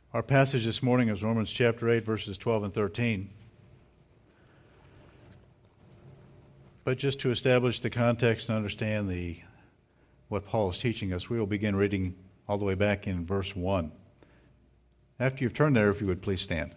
Our passage this morning is Romans chapter 8, verses 12 and 13. But just to establish the context and understand what Paul is teaching us, we will begin reading all the way back in verse 1. After you've turned there, if you would please stand.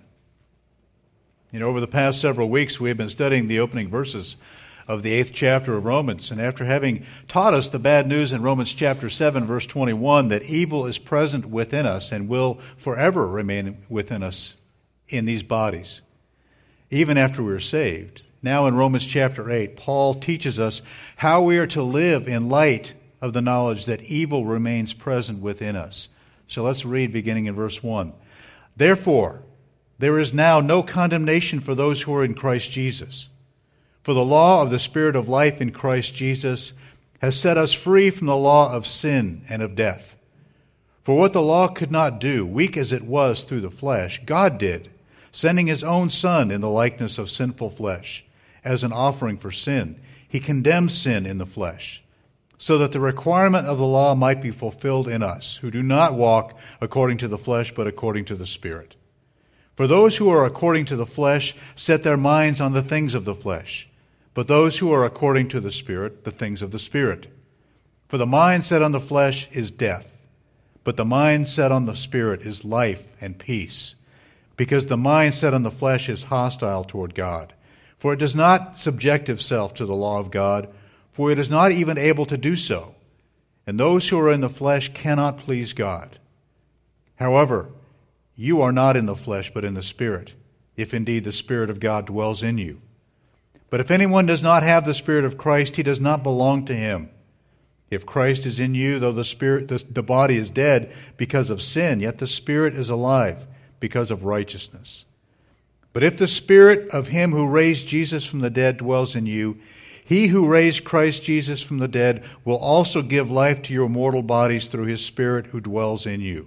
Over the past several weeks, we have been studying the opening verses of the 8th chapter of Romans. And after having taught us the bad news in Romans chapter 7, verse 21, that evil is present within us and will forever remain within us in these bodies, even after we are saved. Now in Romans chapter 8, Paul teaches us how we are to live in light of the knowledge that evil remains present within us. So let's read beginning in verse 1. Therefore, there is now no condemnation for those who are in Christ Jesus. For the law of the Spirit of life in Christ Jesus has set us free from the law of sin and of death. For what the law could not do, weak as it was through the flesh, God did, sending His own Son in the likeness of sinful flesh, as an offering for sin. He condemned sin in the flesh, so that the requirement of the law might be fulfilled in us, who do not walk according to the flesh, but according to the Spirit. For those who are according to the flesh set their minds on the things of the flesh, but those who are according to the Spirit, the things of the Spirit. For the mind set on the flesh is death, but the mind set on the Spirit is life and peace, because the mind set on the flesh is hostile toward God. For it does not subject itself to the law of God, for it is not even able to do so. And those who are in the flesh cannot please God. However, you are not in the flesh, but in the Spirit, if indeed the Spirit of God dwells in you. But if anyone does not have the Spirit of Christ, he does not belong to him. If Christ is in you, though the body is dead because of sin, yet the Spirit is alive because of righteousness. But if the Spirit of Him who raised Jesus from the dead dwells in you, He who raised Christ Jesus from the dead will also give life to your mortal bodies through His Spirit who dwells in you.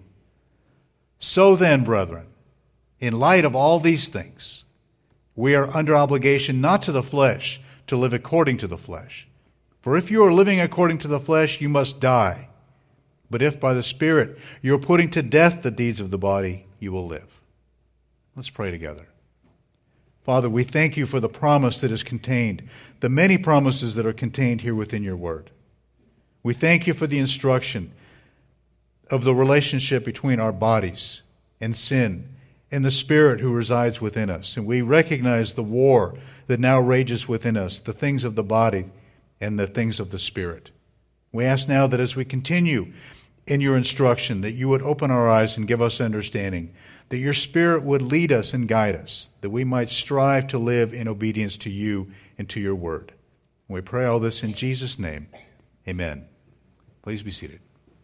So then, brethren, in light of all these things, we are under obligation not to the flesh to live according to the flesh. For if you are living according to the flesh, you must die. But if by the Spirit you are putting to death the deeds of the body, you will live. Let's pray together. Father, we thank you for the promise that is contained, the many promises that are contained here within your word. We thank you for the instruction of the relationship between our bodies and sin and the Spirit who resides within us. And we recognize the war that now rages within us, the things of the body and the things of the Spirit. We ask now that as we continue in your instruction, that you would open our eyes and give us understanding, that your Spirit would lead us and guide us, that we might strive to live in obedience to you and to your word. And we pray all this in Jesus' name. Amen. Please be seated.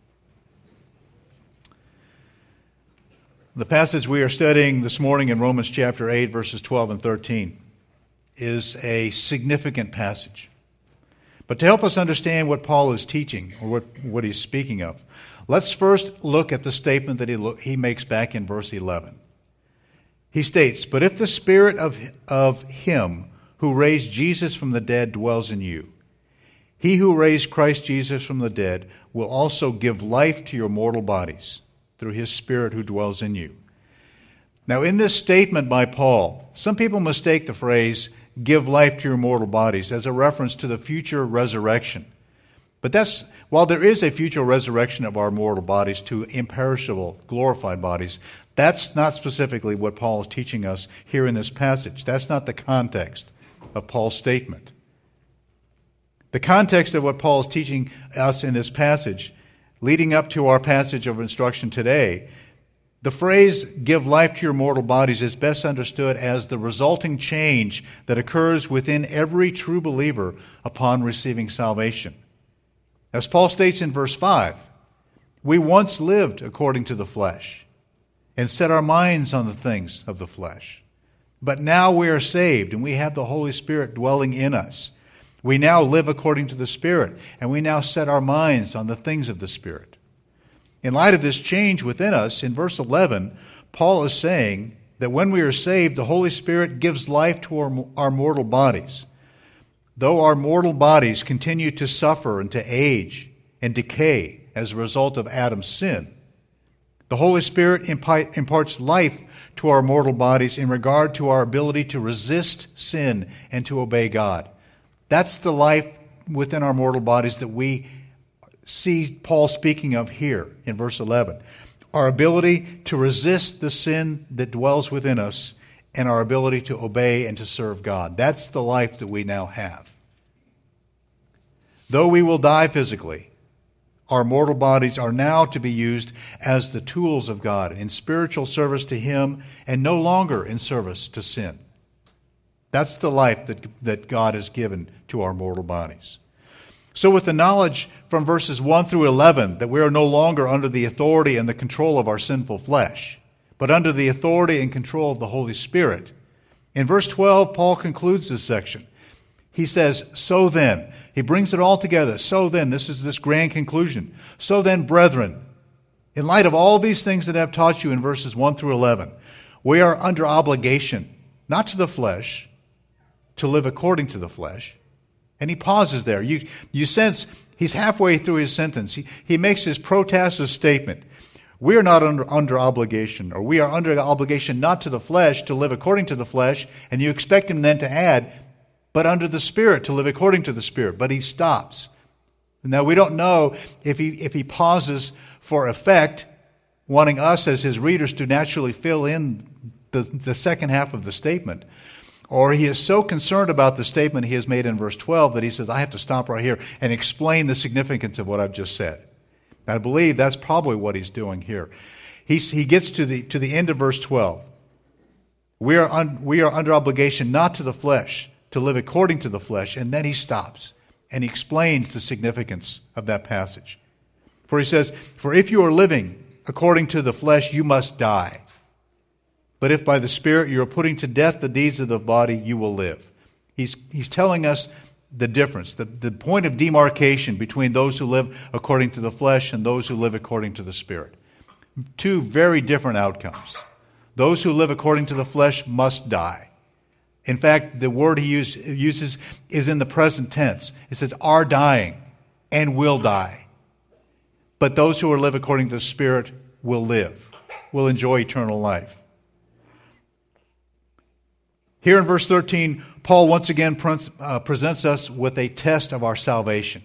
The passage we are studying this morning in Romans chapter 8, verses 12 and 13, is a significant passage. But to help us understand what Paul is teaching, or what he's speaking of, let's first look at the statement that he makes back in verse 11. He states, "But if the Spirit of Him who raised Jesus from the dead dwells in you, He who raised Christ Jesus from the dead will also give life to your mortal bodies through His Spirit who dwells in you." Now, in this statement by Paul, some people mistake the phrase, "give life to your mortal bodies," as a reference to the future resurrection. But while there is a future resurrection of our mortal bodies to imperishable, glorified bodies, that's not specifically what Paul is teaching us here in this passage. That's not the context of Paul's statement. The context of what Paul is teaching us in this passage, leading up to our passage of instruction today, the phrase, "give life to your mortal bodies," is best understood as the resulting change that occurs within every true believer upon receiving salvation. As Paul states in verse 5, we once lived according to the flesh and set our minds on the things of the flesh. But now we are saved and we have the Holy Spirit dwelling in us. We now live according to the Spirit, and we now set our minds on the things of the Spirit. In light of this change within us, in verse 11, Paul is saying that when we are saved, the Holy Spirit gives life to our mortal bodies. Though our mortal bodies continue to suffer and to age and decay as a result of Adam's sin, The Holy Spirit imparts life to our mortal bodies in regard to our ability to resist sin and to obey God. That's the life within our mortal bodies that we see Paul speaking of here in verse 11. Our ability to resist the sin that dwells within us and our ability to obey and to serve God. That's the life that we now have. Though we will die physically, our mortal bodies are now to be used as the tools of God in spiritual service to Him and no longer in service to sin. That's the life that God has given to our mortal bodies. So with the knowledge from verses 1 through 11 that we are no longer under the authority and the control of our sinful flesh, but under the authority and control of the Holy Spirit, in verse 12, Paul concludes this section. He says, so then, he brings it all together. So then, this is this grand conclusion. So then, brethren, in light of all these things that I've taught you in verses 1 through 11, we are under obligation, not to the flesh, to live according to the flesh. And he pauses there. You sense he's halfway through his sentence. He makes his protest statement. We are not under obligation, or we are under obligation not to the flesh, to live according to the flesh, and you expect him then to add, but under the Spirit, to live according to the Spirit. But he stops. Now, we don't know if he pauses for effect, wanting us as his readers to naturally fill in the second half of the statement, or he is so concerned about the statement he has made in verse 12 that he says, I have to stop right here and explain the significance of what I've just said. I believe that's probably what he's doing here. He gets to the end of verse 12. We are under obligation not to the flesh, to live according to the flesh, and then he stops and he explains the significance of that passage. For he says, for if you are living according to the flesh, you must die. But if by the Spirit you are putting to death the deeds of the body, you will live. He's telling us the difference, the point of demarcation between those who live according to the flesh and those who live according to the Spirit. Two very different outcomes. Those who live according to the flesh must die. In fact, the word he uses is in the present tense. It says, are dying and will die. But those who live according to the Spirit will live, will enjoy eternal life. Here in verse 13, Paul once again presents us with a test of our salvation.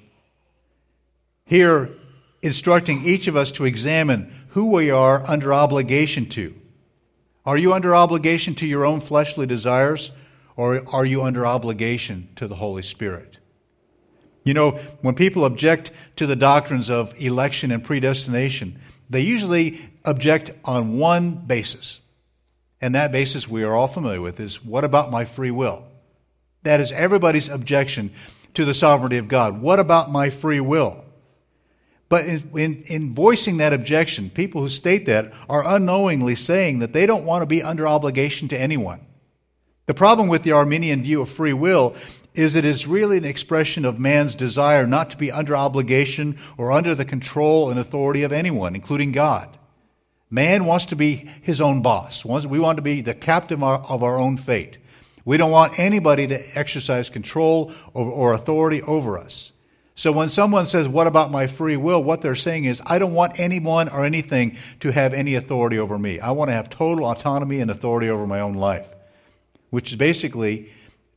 Here, instructing each of us to examine who we are under obligation to. Are you under obligation to your own fleshly desires, or are you under obligation to the Holy Spirit? You know, when people object to the doctrines of election and predestination, they usually object on one basis. And that basis we are all familiar with is, what about my free will? That is everybody's objection to the sovereignty of God. What about my free will? But in voicing that objection, people who state that are unknowingly saying that they don't want to be under obligation to anyone. The problem with the Arminian view of free will is it is really an expression of man's desire not to be under obligation or under the control and authority of anyone, including God. Man wants to be his own boss. We want to be the captain of our own fate. We don't want anybody to exercise control or authority over us. So when someone says, what about my free will? What they're saying is, I don't want anyone or anything to have any authority over me. I want to have total autonomy and authority over my own life, which basically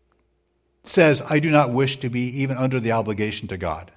says, I do not wish to be even under the obligation to God.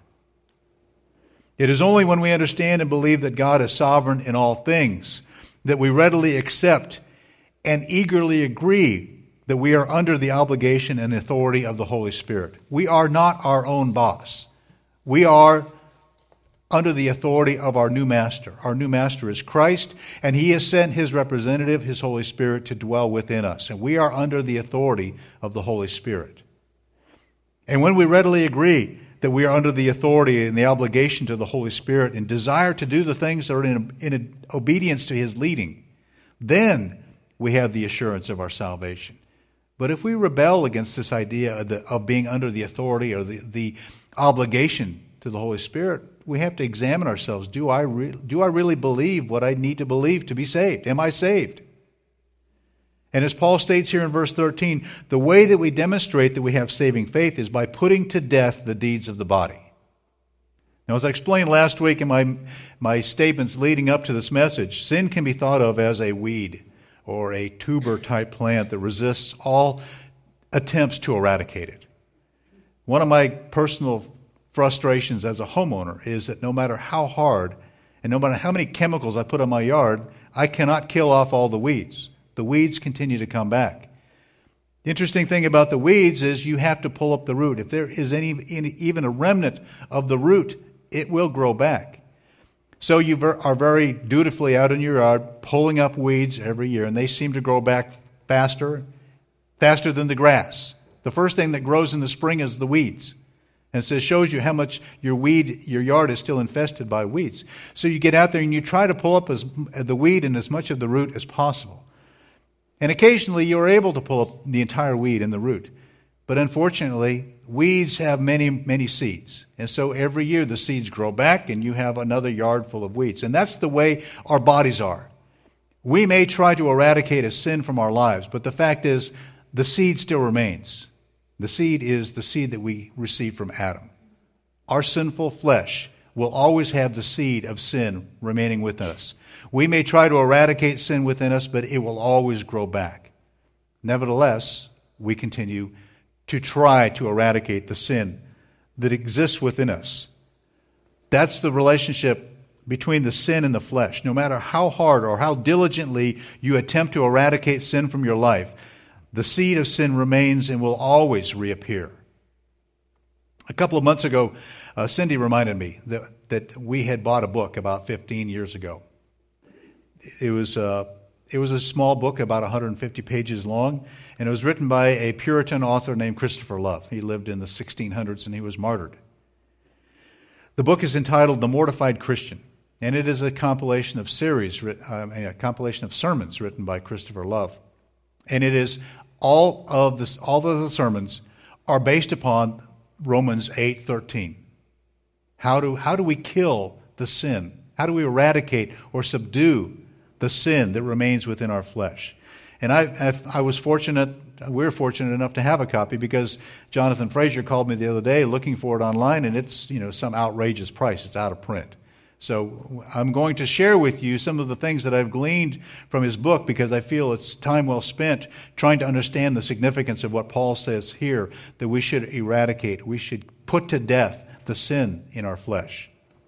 It is only when we understand and believe that God is sovereign in all things that we readily accept and eagerly agree that we are under the obligation and authority of the Holy Spirit. We are not our own boss. We are under the authority of our new master. Our new master is Christ, and he has sent his representative, his Holy Spirit, to dwell within us. And we are under the authority of the Holy Spirit. And when we readily agree that we are under the authority and the obligation to the Holy Spirit and desire to do the things that are in obedience to his leading, then we have the assurance of our salvation. But if we rebel against this idea of being under the authority or the obligation to the Holy Spirit, we have to examine ourselves. Do I really believe what I need to believe to be saved? Am I saved? And as Paul states here in verse 13, the way that we demonstrate that we have saving faith is by putting to death the deeds of the body. Now, as I explained last week in my statements leading up to this message, sin can be thought of as a weed or a tuber-type plant that resists all attempts to eradicate it. One of my personal frustrations as a homeowner is that no matter how hard and no matter how many chemicals I put on my yard, I cannot kill off all the weeds. The weeds continue to come back. The interesting thing about the weeds is you have to pull up the root. If there is even a remnant of the root, it will grow back. So you are very dutifully out in your yard pulling up weeds every year, and they seem to grow back faster than the grass. The first thing that grows in the spring is the weeds. And so it shows you how much your yard is still infested by weeds. So you get out there and you try to pull up the weed and as much of the root as possible. And occasionally you're able to pull up the entire weed and the root. But unfortunately, weeds have many, many seeds. And so every year the seeds grow back and you have another yard full of weeds. And that's the way our bodies are. We may try to eradicate a sin from our lives, but the fact is the seed still remains. The seed is the seed that we received from Adam. Our sinful flesh will always have the seed of sin remaining within us. We may try to eradicate sin within us, but it will always grow back. Nevertheless, we continue to try to eradicate the sin that exists within us. That's the relationship between the sin and the flesh. No matter how hard or how diligently you attempt to eradicate sin from your life, the seed of sin remains and will always reappear. A couple of months ago, Cindy reminded me that we had bought a book about 15 years ago. It was a small book, about 150 pages long, and it was written by a Puritan author named Christopher Love. He lived in the 1600s and he was martyred. The book is entitled The Mortified Christian, and it is a compilation of sermons written by Christopher Love. And it is all of the sermons are based upon Romans 8:13. How do we kill the sin? How do we eradicate or subdue the sin that remains within our flesh? And we're fortunate enough to have a copy because Jonathan Frazier called me the other day looking for it online, and it's some outrageous price. It's out of print. So I'm going to share with you some of the things that I've gleaned from his book because I feel it's time well spent trying to understand the significance of what Paul says here, that we should eradicate, we should put to death the sin in our flesh.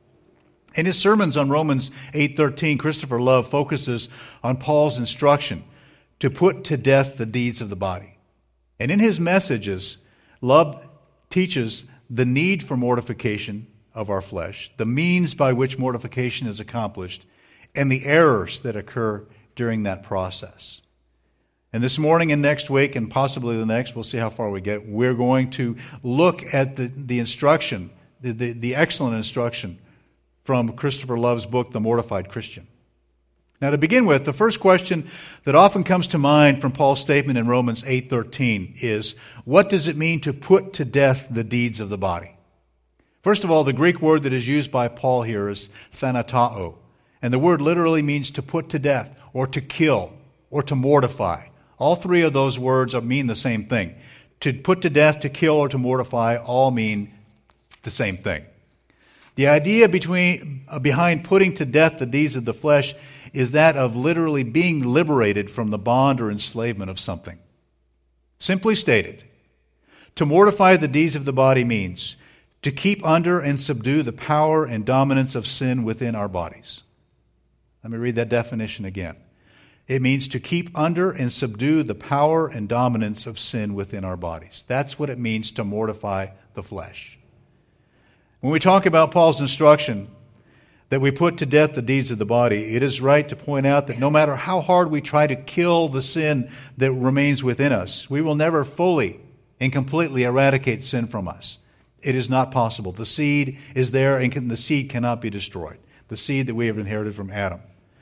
In his sermons on Romans 8:13, Christopher Love focuses on Paul's instruction to put to death the deeds of the body. And in his messages, Love teaches the need for mortification of our flesh, the means by which mortification is accomplished, and the errors that occur during that process. And this morning and next week, and possibly the next, we'll see how far we get, we're going to look at the instruction, the excellent instruction from Christopher Love's book, The Mortified Christian. Now, to begin with, the first question that often comes to mind from Paul's statement in Romans 8:13 is, what does it mean to put to death the deeds of the body? First of all, the Greek word that is used by Paul here is thanatao, and the word literally means to put to death, or to kill, or to mortify. All three of those words mean the same thing. To put to death, to kill, or to mortify all mean the same thing. The idea behind putting to death the deeds of the flesh is that of literally being liberated from the bond or enslavement of something. Simply stated, to mortify the deeds of the body means to keep under and subdue the power and dominance of sin within our bodies. Let me read that definition again. It means to keep under and subdue the power and dominance of sin within our bodies. That's what it means to mortify the flesh. When we talk about Paul's instruction that we put to death the deeds of the body, it is right to point out that no matter how hard we try to kill the sin that remains within us, we will never fully and completely eradicate sin from us. It is not possible. The seed is there, and the seed cannot be destroyed. The seed that we have inherited from Adam.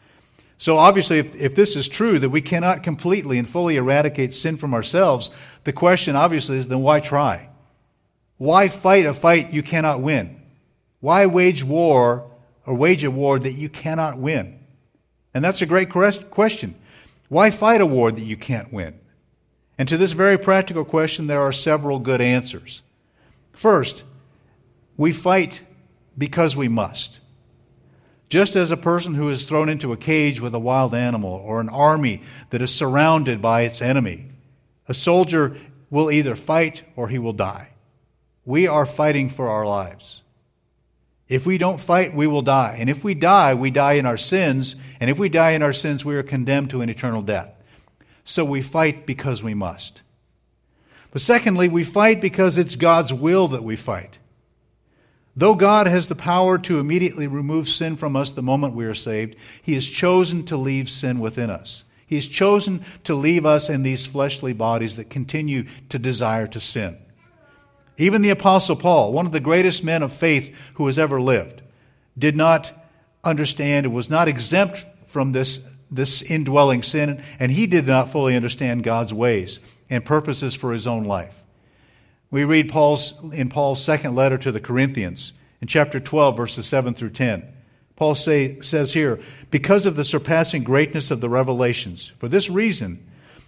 So obviously, if this is true, that we cannot completely and fully eradicate sin from ourselves, the question obviously is, then why try? Why fight a fight you cannot win? Why wage a war that you cannot win? And that's a great question. Why fight a war that you can't win? And to this very practical question, there are several good answers. First, we fight because we must. Just as a person who is thrown into a cage with a wild animal or an army that is surrounded by its enemy, a soldier will either fight or he will die. We are fighting for our lives. If we don't fight, we will die. And if we die in our sins. And if we die in our sins, we are condemned to an eternal death. So we fight because we must. But secondly, we fight because it's God's will that we fight. Though God has the power to immediately remove sin from us the moment we are saved, He has chosen to leave sin within us. He has chosen to leave us in these fleshly bodies that continue to desire to sin. Even the Apostle Paul, one of the greatest men of faith who has ever lived, did not understand and was not exempt from this indwelling sin, and he did not fully understand God's ways and purposes for his own life. We read in Paul's second letter to the Corinthians, in chapter 12, verses 7 through 10. Paul says here, because of the surpassing greatness of the revelations, for this reason,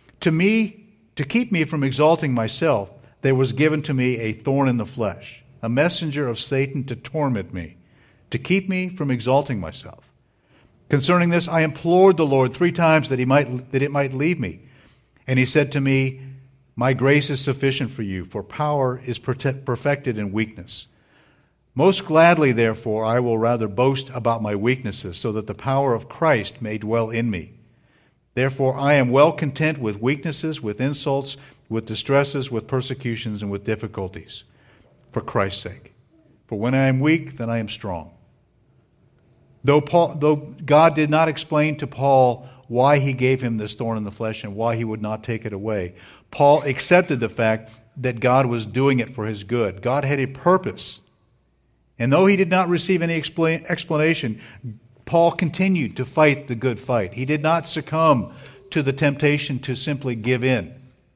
to keep me from exalting myself, there was given to me a thorn in the flesh, a messenger of Satan to torment me, to keep me from exalting myself. Concerning this, I implored the Lord 3 times that it might leave me. And He said to me, my grace is sufficient for you, for power is perfected in weakness. Most gladly, therefore, I will rather boast about my weaknesses, so that the power of Christ may dwell in me. Therefore, I am well content with weaknesses, with insults, with distresses, with persecutions, and with difficulties, for Christ's sake. For when I am weak, then I am strong. Though God did not explain to Paul why He gave him this thorn in the flesh and why He would not take it away, Paul accepted the fact that God was doing it for his good. God had a purpose. And though he did not receive any explanation, Paul continued to fight the good fight. He did not succumb to the temptation to simply give in.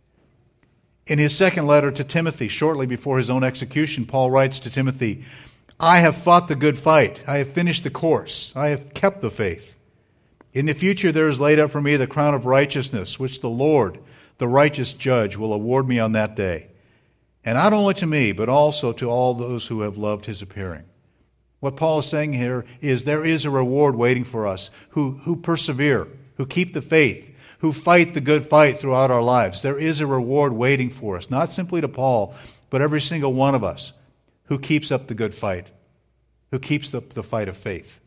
In his second letter to Timothy, shortly before his own execution, Paul writes to Timothy, I have fought the good fight. I have finished the course. I have kept the faith. In the future there is laid up for me the crown of righteousness, which the Lord, the righteous judge, will award me on that day. And not only to me, but also to all those who have loved His appearing. What Paul is saying here is there is a reward waiting for us who persevere, who keep the faith, who fight the good fight throughout our lives. There is a reward waiting for us, not simply to Paul, but every single one of us who keeps up the good fight, who keeps up the fight of faith.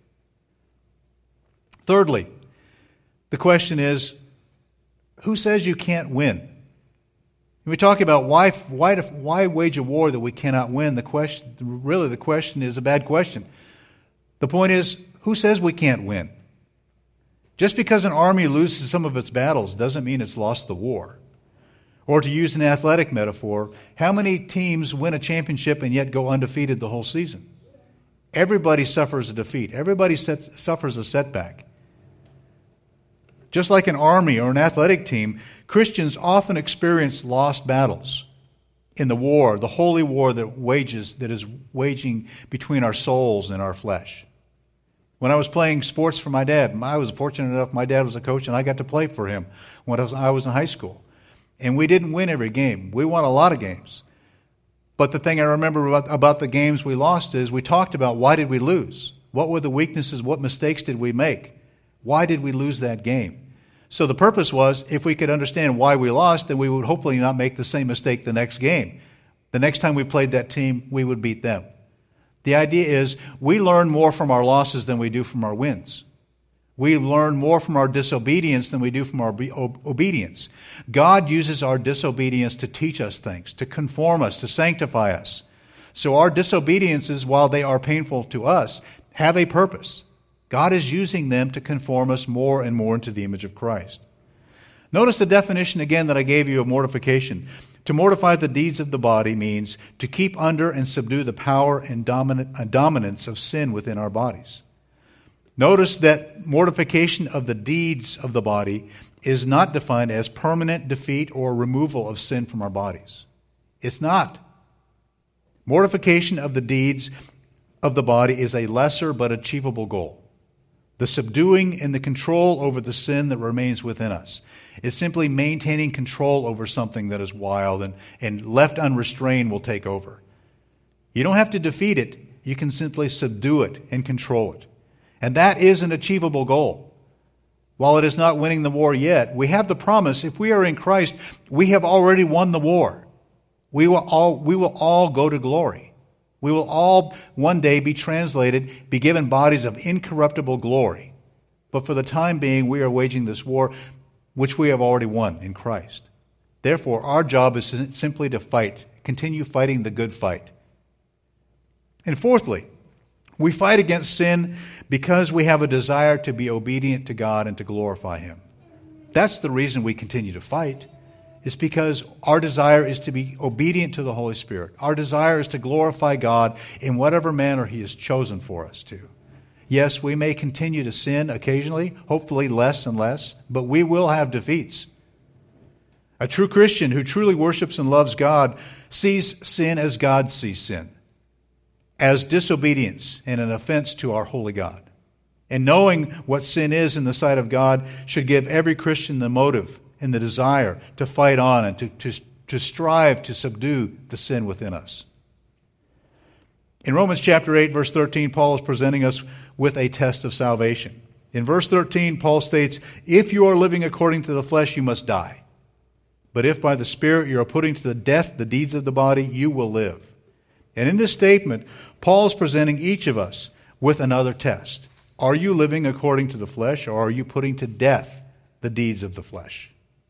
Thirdly, the question is, who says you can't win? We talk about why wage a war that we cannot win. The question is a bad question. The point is, who says we can't win? Just because an army loses some of its battles doesn't mean it's lost the war. Or to use an athletic metaphor, how many teams win a championship and yet go undefeated the whole season? Everybody suffers a defeat. Everybody suffers a setback. Just like an army or an athletic team, Christians often experience lost battles in the war, the holy war that is waging between our souls and our flesh. When I was playing sports for my dad, I was fortunate enough, my dad was a coach and I got to play for him when I was in high school. And we didn't win every game. We won a lot of games. But the thing I remember about the games we lost is we talked about why did we lose? What were the weaknesses? What mistakes did we make? Why did we lose that game? So the purpose was, if we could understand why we lost, then we would hopefully not make the same mistake the next game. The next time we played that team, we would beat them. The idea is, we learn more from our losses than we do from our wins. We learn more from our disobedience than we do from our obedience. God uses our disobedience to teach us things, to conform us, to sanctify us. So our disobediences, while they are painful to us, have a purpose. God is using them to conform us more and more into the image of Christ. Notice the definition again that I gave you of mortification. To mortify the deeds of the body means to keep under and subdue the power and dominance of sin within our bodies. Notice that mortification of the deeds of the body is not defined as permanent defeat or removal of sin from our bodies. It's not. Mortification of the deeds of the body is a lesser but achievable goal. The subduing and the control over the sin that remains within us is simply maintaining control over something that is wild and left unrestrained will take over. You don't have to defeat it. You can simply subdue it and control it. And that is an achievable goal. While it is not winning the war yet, we have the promise, if we are in Christ, we have already won the war. We will all go to glory. We will all one day be translated, be given bodies of incorruptible glory. But for the time being, we are waging this war, which we have already won in Christ. Therefore, our job is simply to fight, continue fighting the good fight. And fourthly, we fight against sin because we have a desire to be obedient to God and to glorify Him. That's the reason we continue to fight. It's because our desire is to be obedient to the Holy Spirit. Our desire is to glorify God in whatever manner He has chosen for us to. Yes, we may continue to sin occasionally, hopefully less and less, but we will have defeats. A true Christian who truly worships and loves God sees sin as God sees sin, as disobedience and an offense to our holy God. And knowing what sin is in the sight of God should give every Christian the motive and the desire to fight on and to strive to subdue the sin within us. In Romans chapter 8, verse 13, Paul is presenting us with a test of salvation. In verse 13, Paul states, "If you are living according to the flesh, you must die. But if by the Spirit you are putting to the death the deeds of the body, you will live." And in this statement, Paul is presenting each of us with another test. Are you living according to the flesh, or are you putting to death the deeds of the flesh?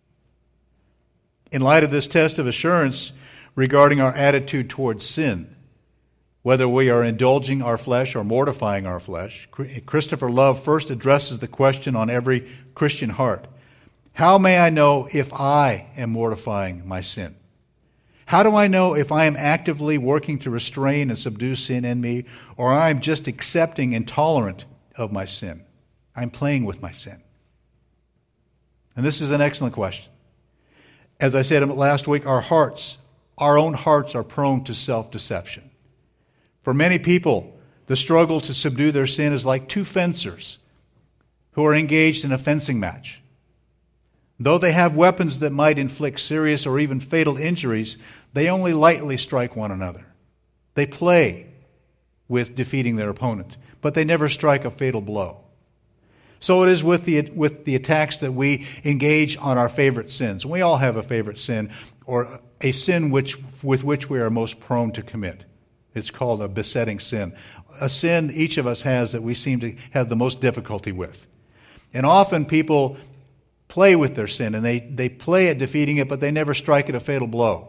In light of this test of assurance regarding our attitude towards sin, whether we are indulging our flesh or mortifying our flesh, Christopher Love first addresses the question on every Christian heart. How may I know if I am mortifying my sin? How do I know if I am actively working to restrain and subdue sin in me, or I am just accepting and tolerant of my sin? I'm playing with my sin. And this is an excellent question. As I said last week, our own hearts are prone to self-deception. For many people, the struggle to subdue their sin is like two fencers who are engaged in a fencing match. Though they have weapons that might inflict serious or even fatal injuries, they only lightly strike one another. They play with defeating their opponent, but they never strike a fatal blow. So it is with the attacks that we engage on our favorite sins. We all have a favorite sin, or a sin with which we are most prone to commit. It's called a besetting sin. A sin each of us has that we seem to have the most difficulty with. And often people play with their sin, and they play at defeating it, but they never strike it a fatal blow.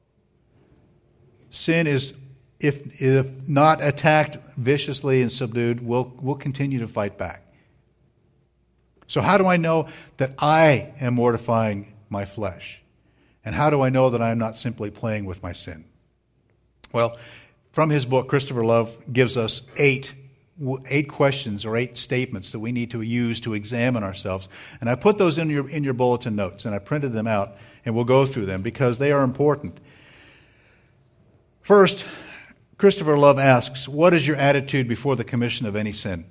Sin is, if not attacked viciously and subdued, will continue to fight back. So how do I know that I am mortifying my flesh? And how do I know that I'm not simply playing with my sin? Well, from his book, Christopher Love gives us eight questions or 8 statements that we need to use to examine ourselves. And I put those in your bulletin notes, and I printed them out, and we'll go through them because they are important. First, Christopher Love asks, what is your attitude before the commission of any sin?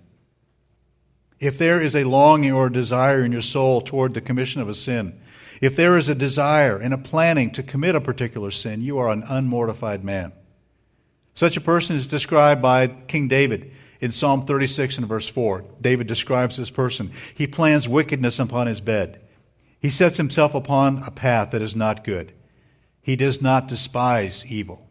If there is a longing or a desire in your soul toward the commission of a sin, if there is a desire and a planning to commit a particular sin, you are an unmortified man. Such a person is described by King David in Psalm 36 and verse 4. David describes this person. He plans wickedness upon his bed. He sets himself upon a path that is not good. He does not despise evil.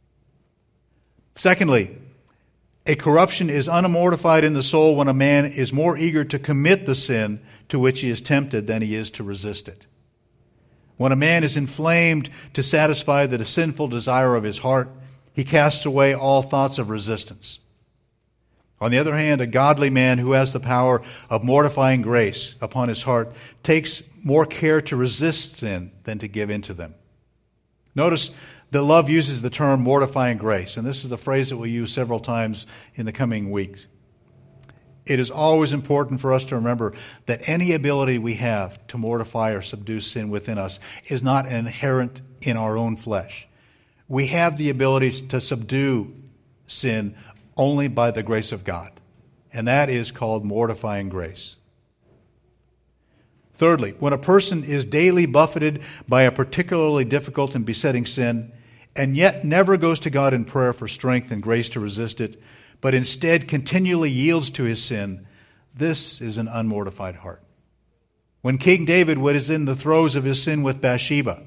Secondly, a corruption is unmortified in the soul when a man is more eager to commit the sin to which he is tempted than he is to resist it. When a man is inflamed to satisfy the sinful desire of his heart, he casts away all thoughts of resistance. On the other hand, a godly man who has the power of mortifying grace upon his heart takes more care to resist sin than to give in to them. Notice that Love uses the term mortifying grace, and this is the phrase that we'll use several times in the coming weeks. It is always important for us to remember that any ability we have to mortify or subdue sin within us is not inherent in our own flesh. We have the ability to subdue sin only by the grace of God, and that is called mortifying grace. Thirdly, when a person is daily buffeted by a particularly difficult and besetting sin, and yet never goes to God in prayer for strength and grace to resist it, but instead continually yields to his sin, this is an unmortified heart. When King David was in the throes of his sin with Bathsheba,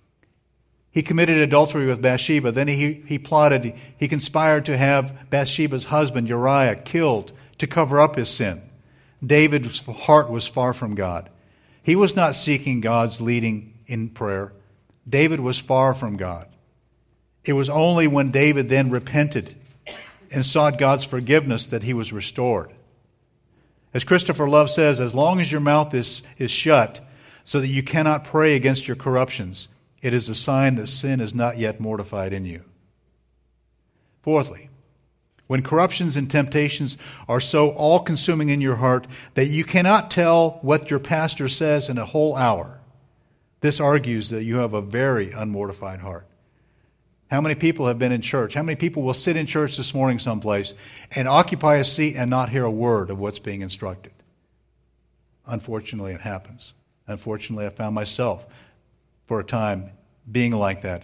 he committed adultery with Bathsheba. Then he plotted, he conspired to have Bathsheba's husband Uriah killed to cover up his sin. David's heart was far from God. He was not seeking God's leading in prayer. David was far from God. It was only when David then repented and sought God's forgiveness that he was restored. As Christopher Love says, as long as your mouth is shut so that you cannot pray against your corruptions, it is a sign that sin is not yet mortified in you. Fourthly, when corruptions and temptations are so all-consuming in your heart that you cannot tell what your pastor says in a whole hour, this argues that you have a very unmortified heart. How many people have been in church? How many people will sit in church this morning someplace and occupy a seat and not hear a word of what's being instructed? Unfortunately, it happens. Unfortunately, I found myself for a time being like that.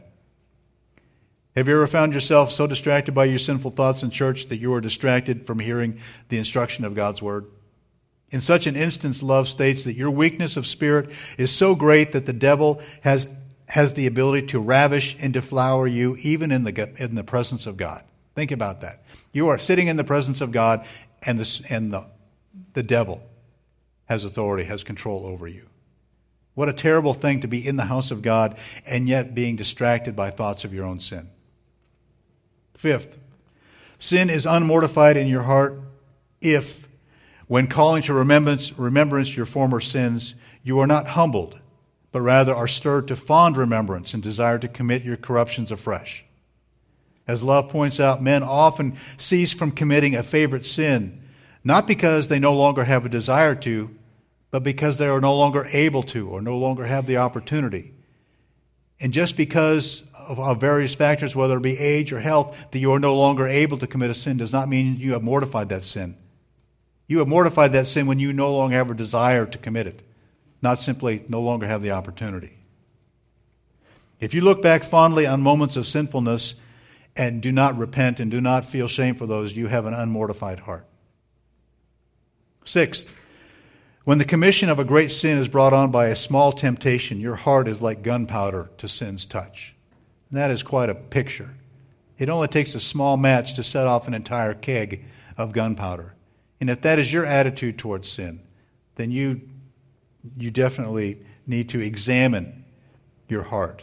Have you ever found yourself so distracted by your sinful thoughts in church that you are distracted from hearing the instruction of God's Word? In such an instance, Love states that your weakness of spirit is so great that the devil has the ability to ravish and deflower you even in the presence of God. Think about that. You are sitting in the presence of God, and the devil has authority, has control over you. What a terrible thing to be in the house of God and yet being distracted by thoughts of your own sin. Fifth, sin is unmortified in your heart if, when calling to remembrance your former sins, you are not humbled, but rather are stirred to fond remembrance and desire to commit your corruptions afresh. As Love points out, men often cease from committing a favorite sin, not because they no longer have a desire to, but because they are no longer able to or no longer have the opportunity. And just because of various factors, whether it be age or health, that you are no longer able to commit a sin does not mean you have mortified that sin. You have mortified that sin when you no longer have a desire to commit it, not simply no longer have the opportunity. If you look back fondly on moments of sinfulness and do not repent and do not feel shame for those, you have an unmortified heart. Sixth, when the commission of a great sin is brought on by a small temptation, your heart is like gunpowder to sin's touch. And that is quite a picture. It only takes a small match to set off an entire keg of gunpowder. And if that is your attitude towards sin, then you definitely need to examine your heart.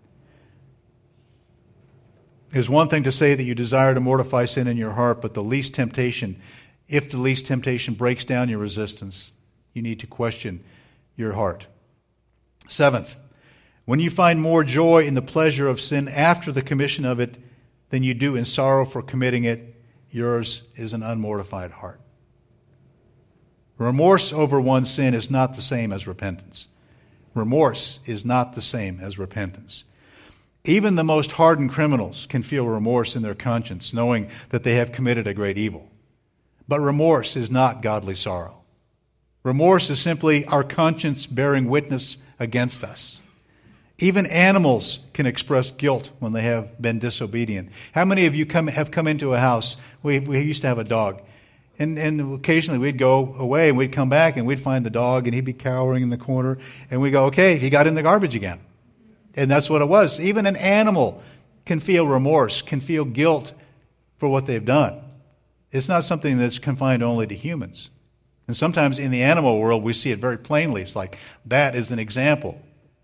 It's one thing to say that you desire to mortify sin in your heart, but if the least temptation breaks down your resistance, you need to question your heart. Seventh, when you find more joy in the pleasure of sin after the commission of it than you do in sorrow for committing it, yours is an unmortified heart. Remorse over one's sin is not the same as repentance. Remorse is not the same as repentance. Even the most hardened criminals can feel remorse in their conscience, knowing that they have committed a great evil. But remorse is not godly sorrow. Remorse is simply our conscience bearing witness against us. Even animals can express guilt when they have been disobedient. How many of you have come into a house? We used to have a dog. And occasionally we'd go away and we'd come back and we'd find the dog and he'd be cowering in the corner. And we go, okay, he got in the garbage again. And that's what it was. Even an animal can feel remorse, can feel guilt for what they've done. It's not something that's confined only to humans. And sometimes in the animal world we see it very plainly. It's like, that is an example.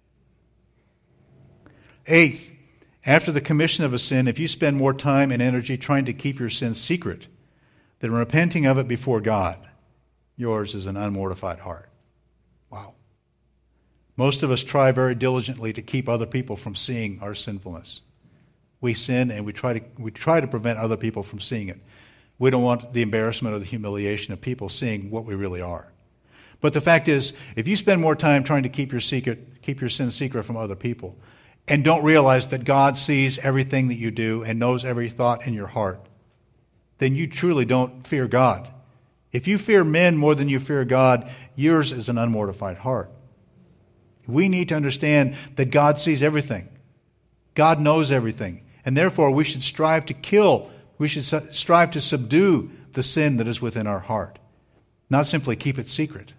Eighth, after the commission of a sin, if you spend more time and energy trying to keep your sin secret than repenting of it before God, yours is an unmortified heart. Wow. Most of us try very diligently to keep other people from seeing our sinfulness. We sin and we try to prevent other people from seeing it. We don't want the embarrassment or the humiliation of people seeing what we really are. But the fact is, if you spend more time trying to keep your sin secret from other people, and don't realize that God sees everything that you do and knows every thought in your heart, then you truly don't fear God. If you fear men more than you fear God, yours is an unmortified heart. We need to understand that God sees everything. God knows everything. And therefore, we should strive to kill, we should strive to subdue the sin that is within our heart, not simply keep it secret.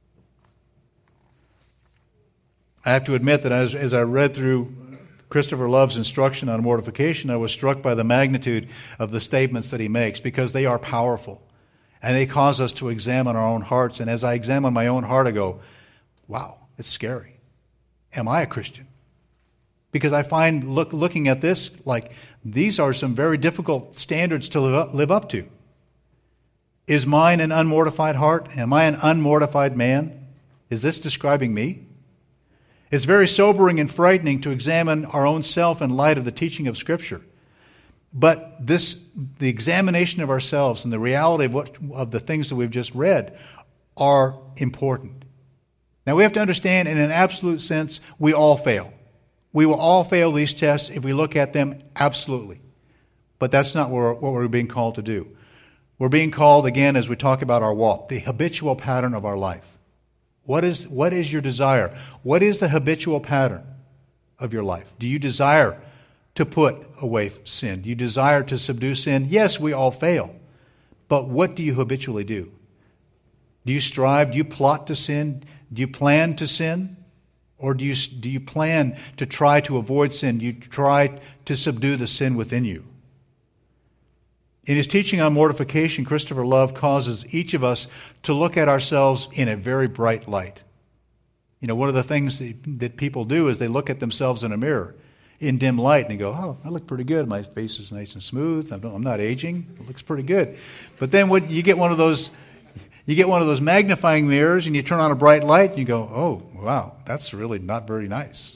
I have to admit that as I read through Christopher Love's instruction on mortification, I was struck by the magnitude of the statements that he makes, because they are powerful and they cause us to examine our own hearts. And as I examine my own heart, I go, wow, it's scary. Am I a Christian? Because I find looking at this, like, these are some very difficult standards to live up to. Is mine an unmortified heart? Am I an unmortified man? Is this describing me? It's very sobering and frightening to examine our own self in light of the teaching of Scripture. But the examination of ourselves and the reality of the things that we've just read are important. Now we have to understand, in an absolute sense, we all fail. We will all fail these tests if we look at them absolutely. But that's not what we're being called to do. We're being called, again, as we talk about our walk, the habitual pattern of our life. What is your desire? What is the habitual pattern of your life? Do you desire to put away sin? Do you desire to subdue sin? Yes, we all fail. But what do you habitually do? Do you strive? Do you plot to sin? Do you plan to sin? Or do you plan to try to avoid sin? Do you try to subdue the sin within you? In his teaching on mortification, Christopher Love causes each of us to look at ourselves in a very bright light. You know, one of the things that people do is they look at themselves in a mirror in dim light and they go, oh, I look pretty good. My face is nice and smooth. I'm not aging. It looks pretty good. But then when you get one of those magnifying mirrors and you turn on a bright light and you go, oh, wow, that's really not very nice.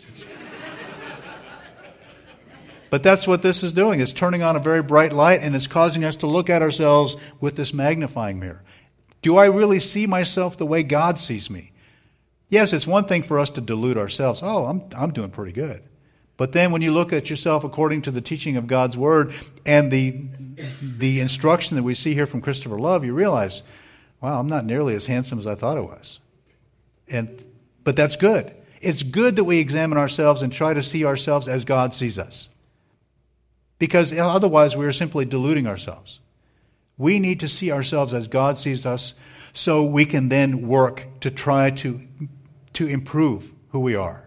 But that's what this is doing. It's turning on a very bright light, and it's causing us to look at ourselves with this magnifying mirror. Do I really see myself the way God sees me? Yes, it's one thing for us to delude ourselves. Oh, I'm doing pretty good. But then when you look at yourself according to the teaching of God's Word and the instruction that we see here from Christopher Love, you realize, wow, I'm not nearly as handsome as I thought I was. But that's good. It's good that we examine ourselves and try to see ourselves as God sees us. Because otherwise we are simply deluding ourselves. We need to see ourselves as God sees us so we can then work to try to improve who we are.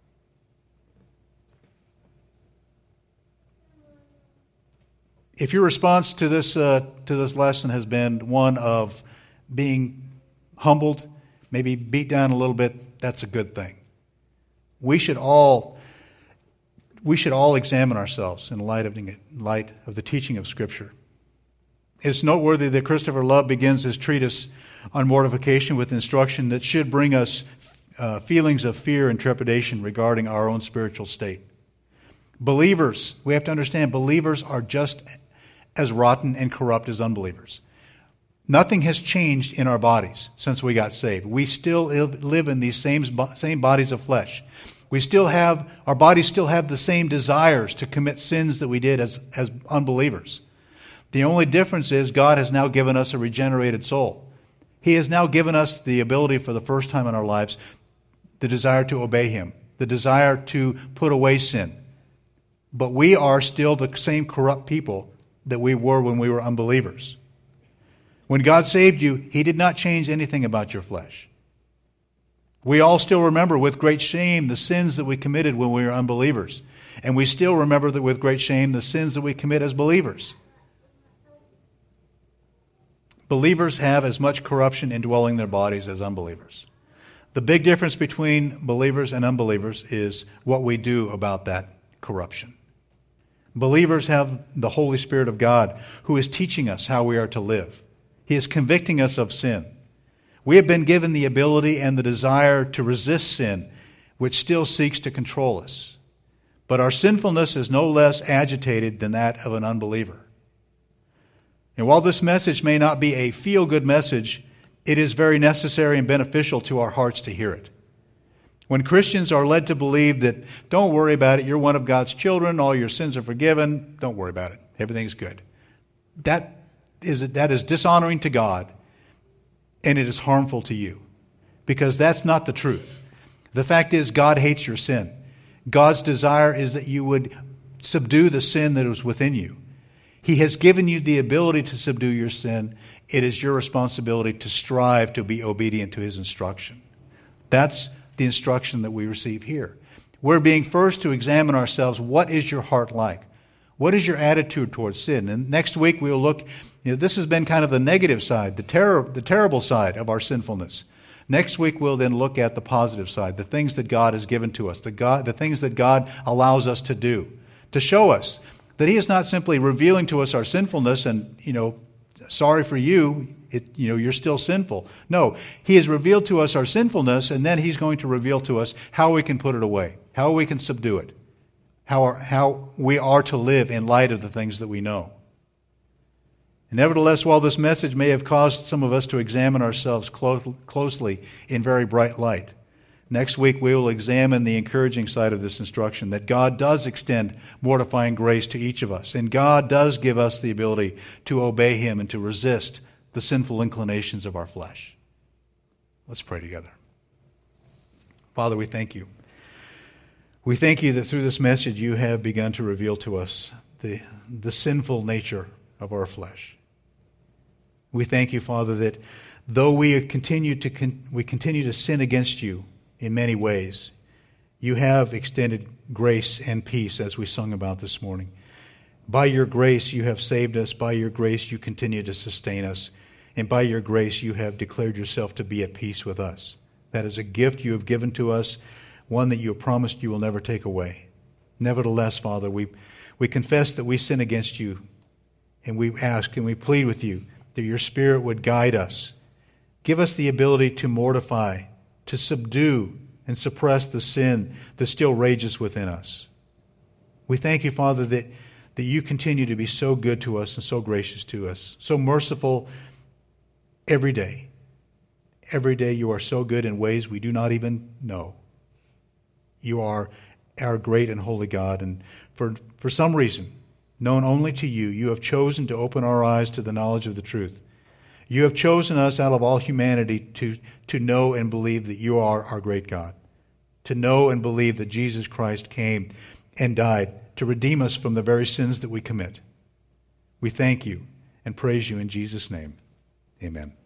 If your response to this lesson has been one of being humbled, maybe beat down a little bit, that's a good thing. We should all examine ourselves in light of the teaching of Scripture. It's noteworthy that Christopher Love begins his treatise on mortification with instruction that should bring us feelings of fear and trepidation regarding our own spiritual state. Believers, we have to understand, believers are just as rotten and corrupt as unbelievers. Nothing has changed in our bodies since we got saved. We still live in these same bodies of flesh. Our bodies still have the same desires to commit sins that we did as unbelievers. The only difference is God has now given us a regenerated soul. He has now given us the ability for the first time in our lives, the desire to obey Him, the desire to put away sin. But we are still the same corrupt people that we were when we were unbelievers. When God saved you, He did not change anything about your flesh. We all still remember with great shame the sins that we committed when we were unbelievers. And we still remember that with great shame the sins that we commit as believers. Believers have as much corruption indwelling their bodies as unbelievers. The big difference between believers and unbelievers is what we do about that corruption. Believers have the Holy Spirit of God who is teaching us how we are to live. He is convicting us of sin. We have been given the ability and the desire to resist sin, which still seeks to control us. But our sinfulness is no less agitated than that of an unbeliever. And while this message may not be a feel-good message, it is very necessary and beneficial to our hearts to hear it. When Christians are led to believe that, don't worry about it, you're one of God's children, all your sins are forgiven, don't worry about it, everything's good. That is dishonoring to God. And it is harmful to you, because that's not the truth. The fact is, God hates your sin. God's desire is that you would subdue the sin that is within you. He has given you the ability to subdue your sin. It is your responsibility to strive to be obedient to His instruction. That's the instruction that we receive here. We're being first to examine ourselves. What is your heart like? What is your attitude towards sin? And next week we'll look, this has been kind of the negative side, the terrible side of our sinfulness. Next week we'll then look at the positive side, the things that God has given to us, the things that God allows us to do, to show us that He is not simply revealing to us our sinfulness and, sorry for you, you're still sinful. No, He has revealed to us our sinfulness, and then He's going to reveal to us how we can put it away, how we can subdue it, how we are to live in light of the things that we know. Nevertheless, while this message may have caused some of us to examine ourselves closely in very bright light, next week we will examine the encouraging side of this instruction, that God does extend mortifying grace to each of us, and God does give us the ability to obey Him and to resist the sinful inclinations of our flesh. Let's pray together. Father, we thank You. We thank You that through this message You have begun to reveal to us the sinful nature of our flesh. We thank You, Father, that though we continue to sin against You in many ways, You have extended grace and peace, as we sung about this morning. By Your grace You have saved us. By Your grace You continue to sustain us. And by Your grace You have declared Yourself to be at peace with us. That is a gift You have given to us, one that You have promised You will never take away. Nevertheless, Father, we confess that we sin against You, and we ask and we plead with You that Your Spirit would guide us. Give us the ability to mortify, to subdue and suppress the sin that still rages within us. We thank You, Father, that You continue to be so good to us and so gracious to us, so merciful every day. Every day You are so good in ways we do not even know. You are our great and holy God, and for some reason, known only to You, You have chosen to open our eyes to the knowledge of the truth. You have chosen us out of all humanity to know and believe that You are our great God, to know and believe that Jesus Christ came and died to redeem us from the very sins that we commit. We thank You and praise You in Jesus' name. Amen.